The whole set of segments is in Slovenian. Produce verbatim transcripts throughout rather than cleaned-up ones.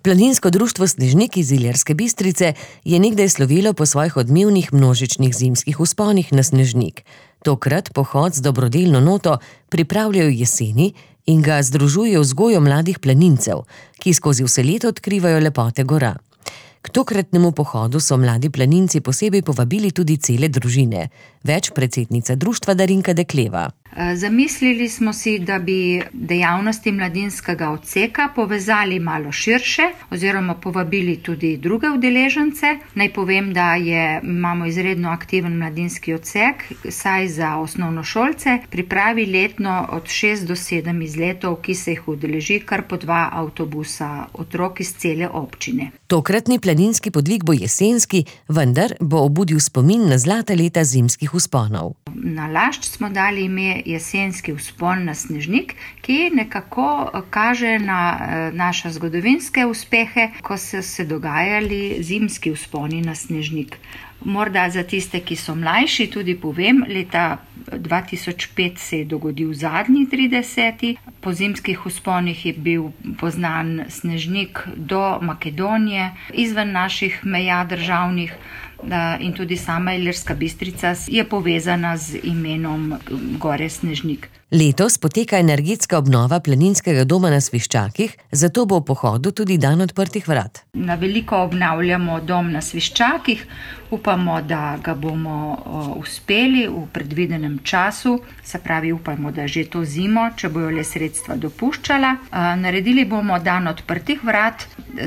Planinsko društvo Snežnik iz Ilirske Bistrice je nekdaj slovelo po svojih odmevnih množičnih zimskih vzponih na Snežnik. Tokrat pohod z dobrodelno noto pripravljajo jeseni in ga združujejo vzgojo mladih planincev, ki skozi vse leto odkrivajo lepote gora. K tokratnemu pohodu so mladi planinci posebej povabili tudi cele družine. Več predsednica društva Darinka Dekleva. Zamislili smo si, da bi dejavnosti mladinskega odseka povezali malo širše oziroma povabili tudi druge udeležence. Naj povem, da je, imamo izredno aktiven mladinski odsek, saj za osnovnošolce pripravi letno od šest do sedem izletov, ki se jih udeleži kar po dva avtobusa otrok iz cele občine. Tokratni planinski podvig bo jesenski, vendar bo obudil spomin na zlata leta zimskih vzponov. Na Lašč smo dali ime jesenski vzpon na Snežnik, ki nekako kaže na naše zgodovinske uspehe, ko so se dogajali zimski vzponi na Snežnik. Morda za tiste, ki so mlajši, tudi povem, leta dva tisoč pet se je dogodil zadnji trideseti. Po zimskih vzponih je bil poznan Snežnik do Makedonije, izven naših meja državnih, in tudi sama Ilirska Bistrica je povezana z imenom gore Snežnik. Letos poteka energetska obnova planinskega doma na Sviščakih, zato bo v pohodu tudi dan odprtih vrat. Na veliko obnavljamo dom na Sviščakih, upamo, da ga bomo uspeli v predvidenem času, se pravi upamo, da že to zimo, če bojo le sredstva dopuščala. Naredili bomo dan odprtih vrat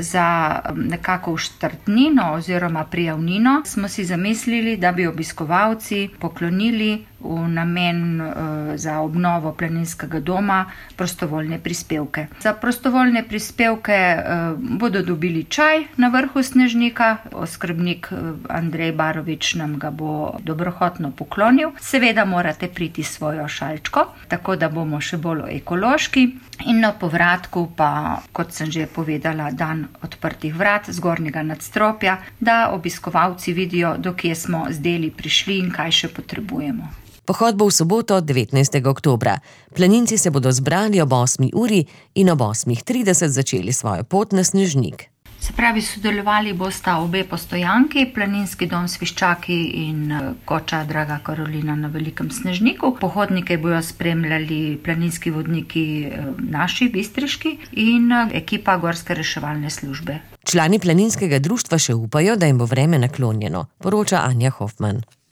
za nekako štartnino oziroma prijavnino. Smo si zamislili, da bi obiskovalci poklonili v namen za obnovo planinskega doma prostovoljne prispevke. Za prostovoljne prispevke bodo dobili čaj na vrhu Snežnika, oskrbnik Andrej Barovič nam ga bo dobrohotno poklonil. Seveda morate priti svojo šalčko, tako da bomo še bolj ekološki. In na povratku pa, kot sem že povedala, dan odprtih vrat zgornjega nadstropja, da obiskovalci vidijo, do kje smo z deli prišli in kaj še potrebujemo. Pohod bo v soboto, devetnajstega oktobra. Planinci se bodo zbrali ob osmi uri in ob osmih trideset začeli svojo pot na Snežnik. Se pravi, sodelovali bosta obe postojanki, planinski dom Sviščaki in koča Draga Karolina na Velikem Snežniku. Pohodnike bojo spremljali planinski vodniki naši, bistriški, in ekipa Gorske reševalne službe. Člani planinskega društva še upajo, da jim bo vreme naklonjeno, poroča Anja Hofman.